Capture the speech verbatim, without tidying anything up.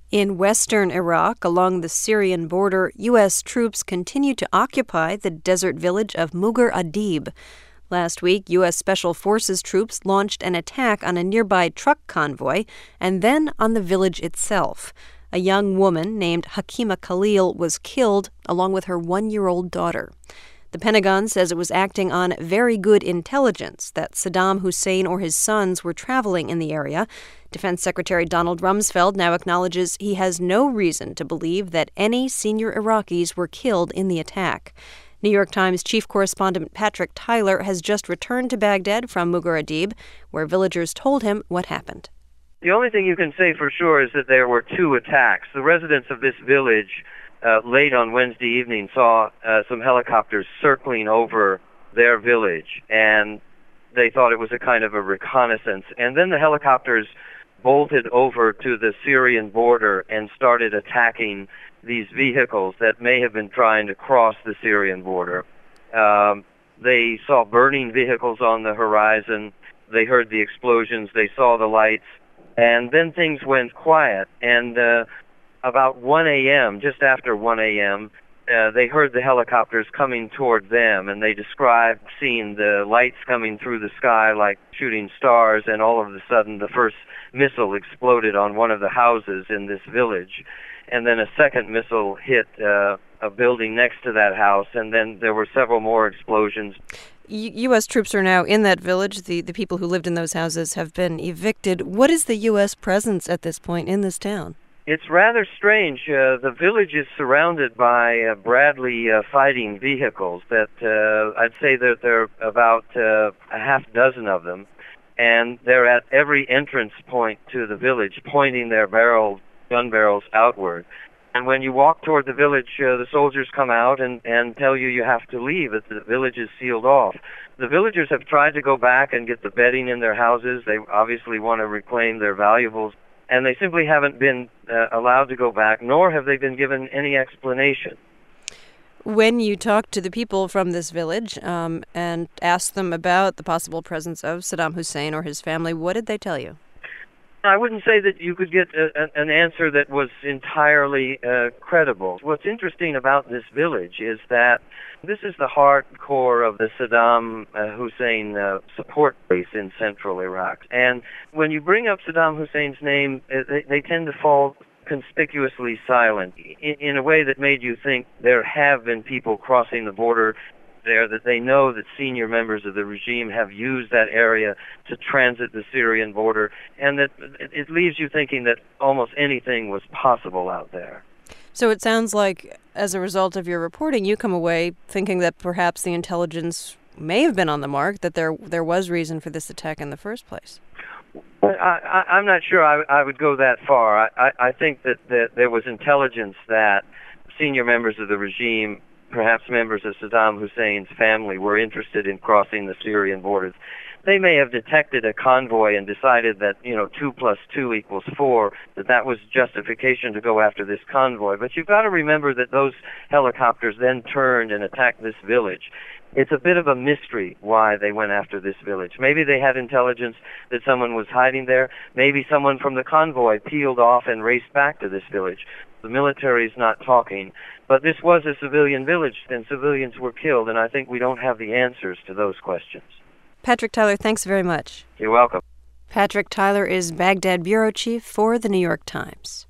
In western Iraq, along the Syrian border, U S troops continue to occupy the desert village of Mughar Adib. Last week, U S Special Forces troops launched an attack on a nearby truck convoy and then on the village itself. A young woman named Hakima Khalil was killed, along with her one-year-old daughter. The Pentagon says it was acting on very good intelligence that Saddam Hussein or his sons were traveling in the area. Defense Secretary Donald Rumsfeld now acknowledges he has no reason to believe that any senior Iraqis were killed in the attack. New York Times chief correspondent Patrick Tyler has just returned to Baghdad from Mughar Adib, where villagers told him what happened. The only thing you can say for sure is that there were two attacks. The residents of this village uh, late on Wednesday evening saw uh, some helicopters circling over their village, and they thought it was a kind of a reconnaissance. And then the helicopters bolted over to the Syrian border and started attacking these vehicles that may have been trying to cross the Syrian border. Um, they saw burning vehicles on the horizon. They heard the explosions. They saw the lights. And then things went quiet. And uh, about one a.m., just after one a.m., uh, they heard the helicopters coming toward them, and they described seeing the lights coming through the sky like shooting stars, and all of a sudden the first missile exploded on one of the houses in this village. And then a second missile hit uh, a building next to that house, and then there were several more explosions. U S troops are now in that village. The, the people who lived in those houses have been evicted. What is the U S presence at this point in this town? It's rather strange. Uh, the village is surrounded by uh, Bradley uh, fighting vehicles. That uh, I'd say that there are about uh, a half dozen of them, and they're at every entrance point to the village, pointing their barrels, gun barrels outward. And when you walk toward the village, uh, the soldiers come out and, and tell you you have to leave, that the village is sealed off. The villagers have tried to go back and get the bedding in their houses. They obviously want to reclaim their valuables, and they simply haven't been uh, allowed to go back, nor have they been given any explanation. When you talked to the people from this village um, and asked them about the possible presence of Saddam Hussein or his family, what did they tell you? I wouldn't say that you could get a, a, an answer that was entirely uh, credible. What's interesting about this village is that this is the heart core of the Saddam uh, Hussein uh, support base in central Iraq. And when you bring up Saddam Hussein's name, uh, they, they tend to fall conspicuously silent in, in a way that made you think there have been people crossing the border there, that they know that senior members of the regime have used that area to transit the Syrian border, and that it leaves you thinking that almost anything was possible out there. So it sounds like, as a result of your reporting, you come away thinking that perhaps the intelligence may have been on the mark, that there there was reason for this attack in the first place. I, I, I'm not sure I, I would go that far. I, I, I think that, that there was intelligence that senior members of the regime, perhaps members of Saddam Hussein's family, were interested in crossing the Syrian borders. They may have detected a convoy and decided that, you know, two plus two equals four, that that was justification to go after this convoy. But you've got to remember that those helicopters then turned and attacked this village. It's a bit of a mystery why they went after this village. Maybe they had intelligence that someone was hiding there. Maybe someone from the convoy peeled off and raced back to this village. The military is not talking. But this was a civilian village, and civilians were killed, and I think we don't have the answers to those questions. Patrick Tyler, thanks very much. You're welcome. Patrick Tyler is Baghdad bureau chief for The New York Times.